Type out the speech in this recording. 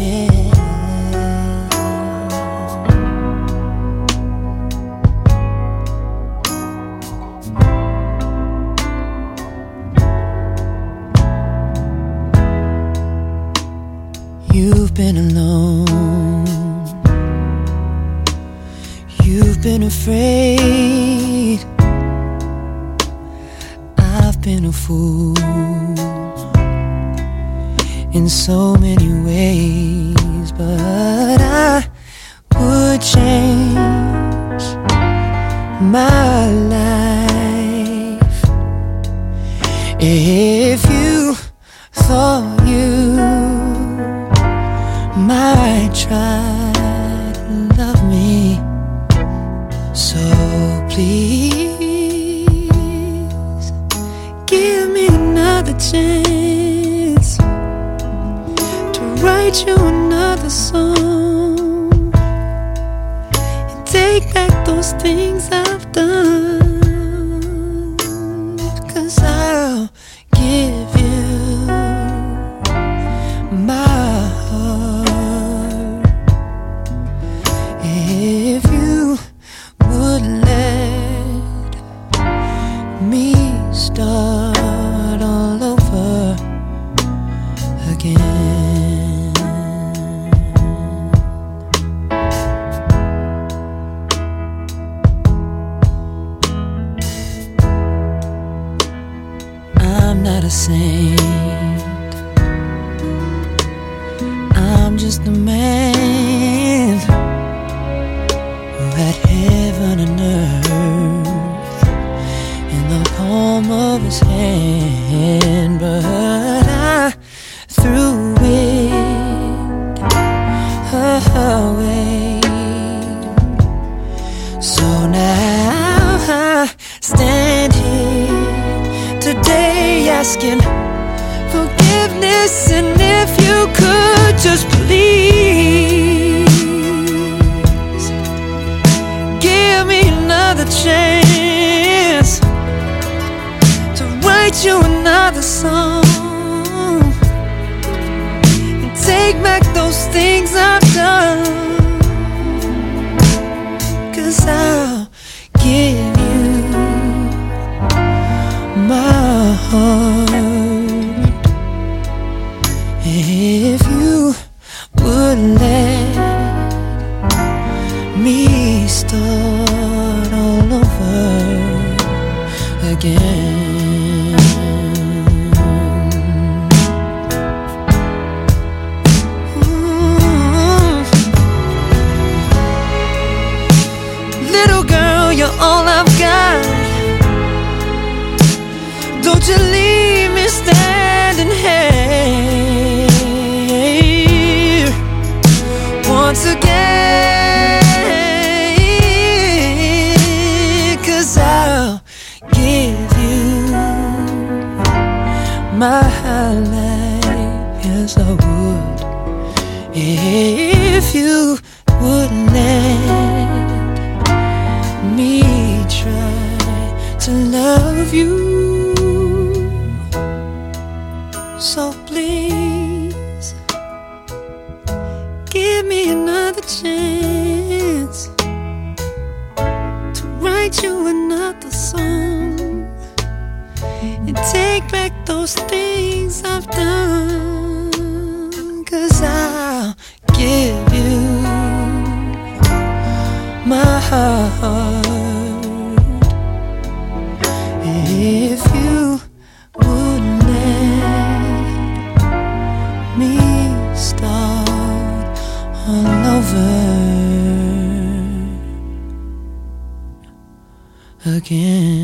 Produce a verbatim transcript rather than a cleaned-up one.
again. You've been alone, you've been afraid, I've been a fool in so many ways, but I would change my life if you thought you might try to love me. So please give me another chance to write you another song and take back those things I've done, 'cause I'll give you my heart if you would let me start all over again. I'm not a saint, I'm just a man who had heaven and earth in the palm of his hand, but I threw it away. So now I stand here today asking forgiveness, and if you could just please give me another chance to write you another song and take back those things I've done, 'cause I'll give you my heart if you would let me start all over again. Mm. Little girl, you're all I've got. Don't you leave me standing here once again, 'cause I'll give you my life, yes I would, if you would let me try to love you. So please give me another chance to write you another song and take back those things I've done, 'cause I'll give you my heart if you would let me start all over again.